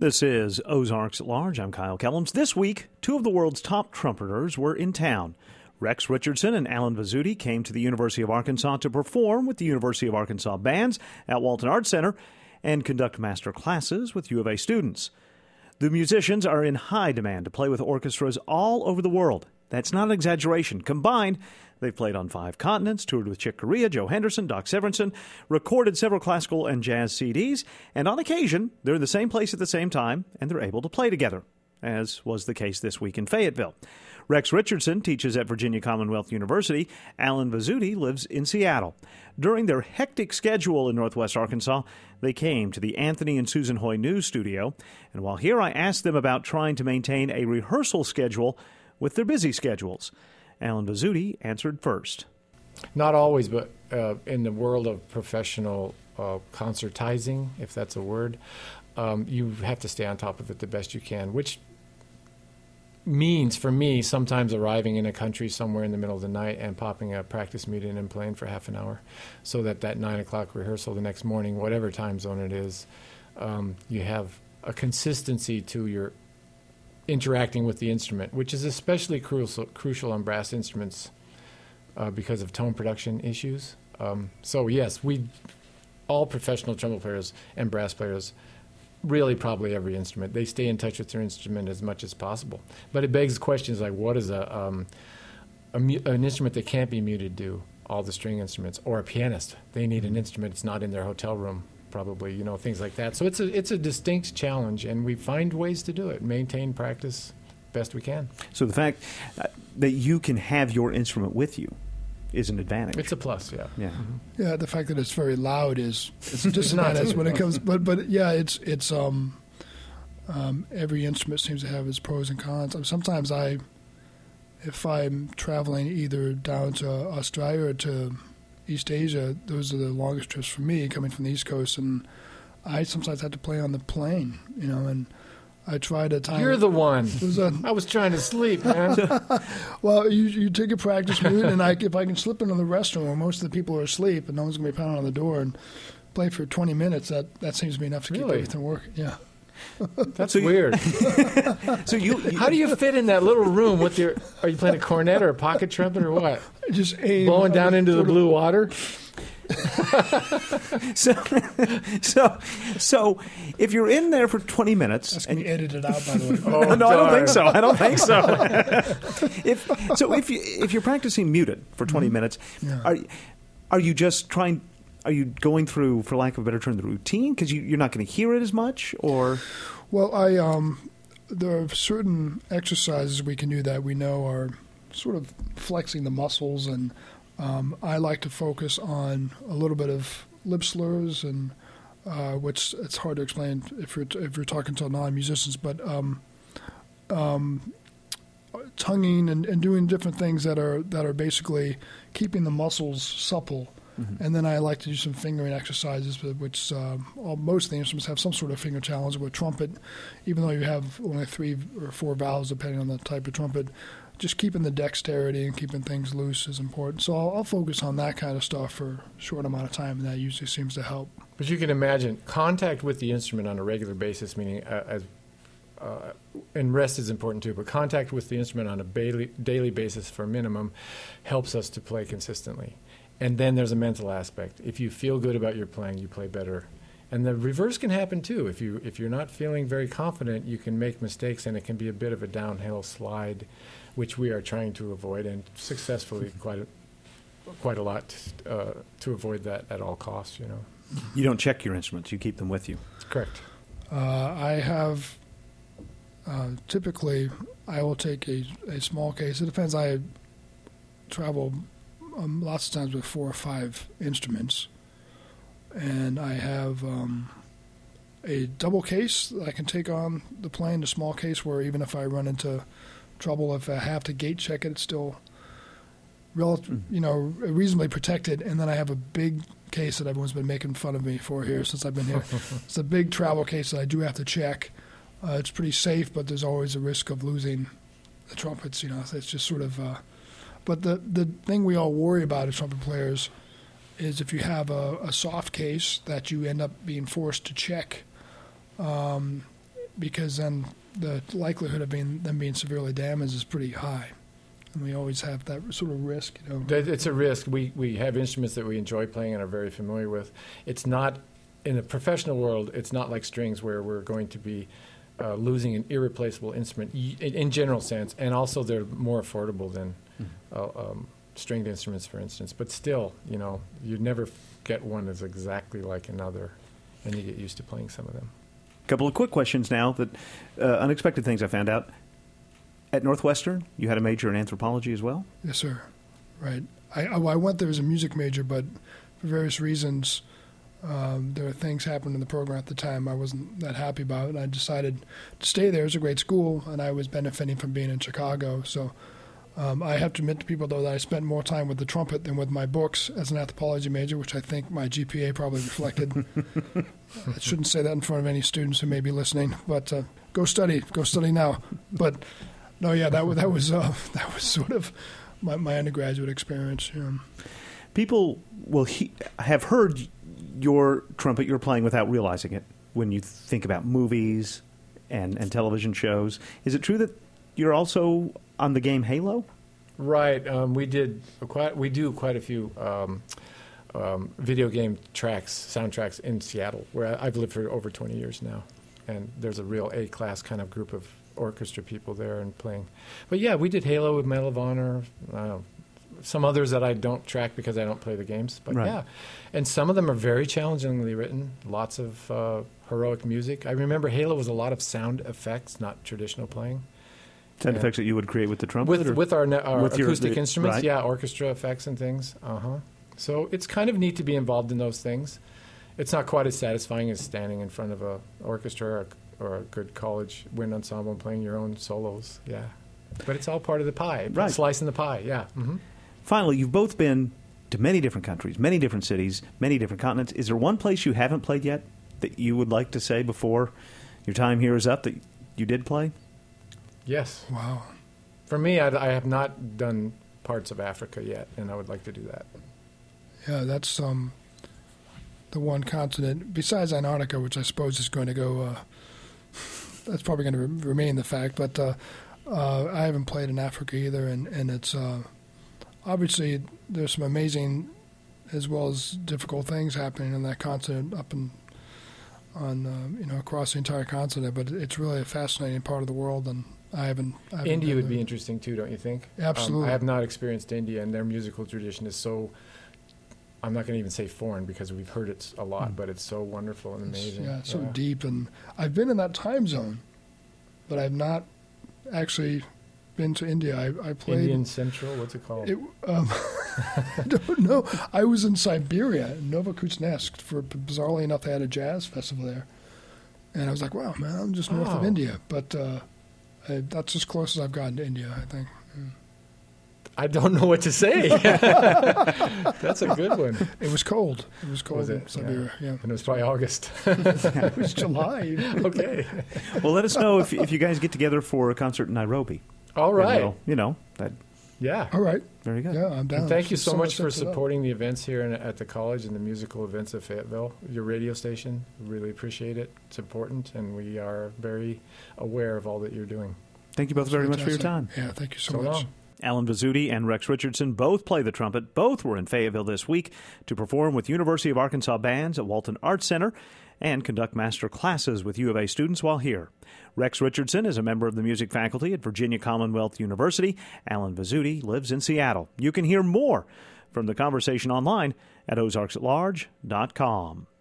This is Ozarks at Large. I'm Kyle Kellums. This week, two of the world's top trumpeters were in town. Rex Richardson and Alan Vizzuti came to the University of Arkansas to perform with the University of Arkansas bands at Walton Arts Center and conduct master classes with U of A students. The musicians are in high demand to play with orchestras all over the world. That's not an exaggeration. Combined, they've played on 5 continents, toured with Chick Corea, Joe Henderson, Doc Severinsen, recorded several classical and jazz CDs, and on occasion, they're in the same place at the same time, and they're able to play together, as was the case this week in Fayetteville. Rex Richardson teaches at Virginia Commonwealth University. Alan Vizzuti lives in Seattle. During their hectic schedule in Northwest Arkansas, they came to the Anthony and Susan Hoy News Studio, and while here I asked them about trying to maintain a rehearsal schedule with their busy schedules. Alan Vizzuti answered first. Not always, but in the world of professional concertizing, if that's a word, you have to stay on top of it the best you can, which means, for me, sometimes arriving in a country somewhere in the middle of the night and popping a practice meet in and playing for half an hour so that 9 o'clock rehearsal the next morning, whatever time zone it is, you have a consistency to your interacting with the instrument, which is especially crucial on brass instruments because of tone production issues. So yes, all professional trumpet players and brass players, really probably every instrument, they stay in touch with their instrument as much as possible. But it begs questions like, what does an instrument that can't be muted do? All the string instruments, or a pianist, they need an instrument that's not in their hotel room, probably, things like that. So it's a distinct challenge, and we find ways to do it, maintain practice best we can. So the fact that you can have your instrument with you is an advantage. It's a plus, yeah. Yeah. Mm-hmm. Yeah, the fact that it's very loud is a disadvantage when it comes. But yeah, it's every instrument seems to have its pros and cons. Sometimes if I'm traveling either down to Australia or to East Asia, those are the longest trips for me, coming from the East Coast, and I sometimes have to play on the plane, and I try to time. You're the one. I was trying to sleep, man. Well, you take a practice mute, and if I can slip into the restroom where most of the people are asleep and no one's going to be pounding on the door and play for 20 minutes, that seems to be enough to keep everything working. Yeah. That's weird. So how do you fit in that little room with your? Are you playing a cornet or a pocket trumpet or what? Just aim blowing down into the blue water. So if you're in there for 20 minutes, that's going to be edited out, by the way. Oh, no, I don't think so. I don't think so. If you're practicing muted for 20 minutes, are you just trying? Are you going through, for lack of a better term, the routine because you're not going to hear it as much, or? Well, there are certain exercises we can do that we know are sort of flexing the muscles, and I like to focus on a little bit of lip slurs, and which it's hard to explain if you're talking to non-musicians, but tonguing and doing different things that are basically keeping the muscles supple. Mm-hmm. And then I like to do some fingering exercises, which most of the instruments have some sort of finger challenge. With trumpet, even though you have only 3 or 4 valves, depending on the type of trumpet, just keeping the dexterity and keeping things loose is important. So I'll focus on that kind of stuff for a short amount of time, and that usually seems to help. But you can imagine contact with the instrument on a regular basis, meaning and rest is important too, but contact with the instrument on a daily basis for a minimum helps us to play consistently. And then there's a mental aspect. If you feel good about your playing, you play better. And the reverse can happen too. If you're not feeling very confident, you can make mistakes, and it can be a bit of a downhill slide, which we are trying to avoid, and successfully quite a lot to avoid that at all costs. You don't check your instruments; you keep them with you. Correct. I have typically I will take a small case. It depends. I travel lots of times with 4 or 5 instruments, and I have a double case that I can take on the plane, a small case where even if I run into trouble, if I have to gate check it, it's still reasonably protected. And then I have a big case that everyone's been making fun of me for here since I've been here. It's a big travel case that I do have to check. It's pretty safe, but there's always a risk of losing the trumpets. So it's just sort of. But the thing we all worry about as trumpet players is if you have a soft case that you end up being forced to check because then the likelihood of them being severely damaged is pretty high. And we always have that sort of risk, you know. It's a risk. We have instruments that we enjoy playing and are very familiar with. It's not, in the professional world, it's not like strings where we're going to be losing an irreplaceable instrument in general sense, and also they're more affordable than stringed instruments, for instance. But still, you know, you'd never get one that's exactly like another, and you get used to playing some of them. A couple of quick questions now that unexpected things I found out. At Northwestern, you had a major in anthropology as well? Yes, sir. Right. I went there as a music major, but for various reasons, there were things happened in the program at the time I wasn't that happy about, and I decided to stay there. It was a great school, and I was benefiting from being in Chicago. So I have to admit to people, though, that I spent more time with the trumpet than with my books as an anthropology major, which I think my GPA probably reflected. I shouldn't say that in front of any students who may be listening, but go study now. But no, yeah, that was sort of my undergraduate experience. Yeah. People will have heard your trumpet you're playing without realizing it when you think about movies and television shows. Is it true that you're also on the game Halo? Right. We do quite a few video game soundtracks in Seattle, where I've lived for over 20 years now, and there's a real A-class kind of group of orchestra people there and playing. But yeah, we did Halo with Medal of Honor, some others that I don't track because I don't play the games. But right. Yeah, and some of them are very challengingly written, lots of heroic music. I remember Halo was a lot of sound effects, not traditional playing. Sound effects that you would create with the trumpet? With our acoustic instruments, right. Yeah, orchestra effects and things. So it's kind of neat to be involved in those things. It's not quite as satisfying as standing in front of an orchestra or a good college wind ensemble and playing your own solos, yeah. But it's all part of the pie, right. Slicing the pie, yeah. Mm-hmm. Finally, you've both been to many different countries, many different cities, many different continents. Is there one place you haven't played yet that you would like to say before your time here is up that you did play? Yes. Wow. For me, I have not done parts of Africa yet, and I would like to do that. Yeah, that's the one continent, besides Antarctica, which I suppose is going to go... that's probably going to remain the fact, but I haven't played in Africa either, and it's obviously there's some amazing as well as difficult things happening on that continent, across the entire continent. But it's really a fascinating part of the world, and I haven't India would be interesting too, don't you think? Absolutely. I have not experienced India, and their musical tradition is so. I'm not going to even say foreign because we've heard it a lot, but it's so wonderful and amazing. It's so deep. And I've been in that time zone, but I've not actually been to India. I played... Indian Central? What's it called? I don't know. I was in Siberia, in Novokuznetsk. Bizarrely enough, they had a jazz festival there. And I was like, wow, man, I'm just north of India. But that's as close as I've gotten to India, I think. Yeah. I don't know what to say. That's a good one. It was cold. It was cold in Siberia, yeah. And it was probably August. It was July. Okay. Well, let us know if you guys get together for a concert in Nairobi. All right. Yeah. All right. Very good. Yeah, I'm down. And thank you so much for supporting the events here at the college and the musical events of Fayetteville, your radio station. Really appreciate it. It's important, and we are very aware of all that you're doing. Thank you both very much for your time. Yeah, thank you so much. Long. Alan Vizzuti and Rex Richardson both play the trumpet. Both were in Fayetteville this week to perform with University of Arkansas bands at Walton Arts Center and conduct master classes with U of A students while here. Rex Richardson is a member of the music faculty at Virginia Commonwealth University. Alan Vizzuti lives in Seattle. You can hear more from the conversation online at ozarksatlarge.com.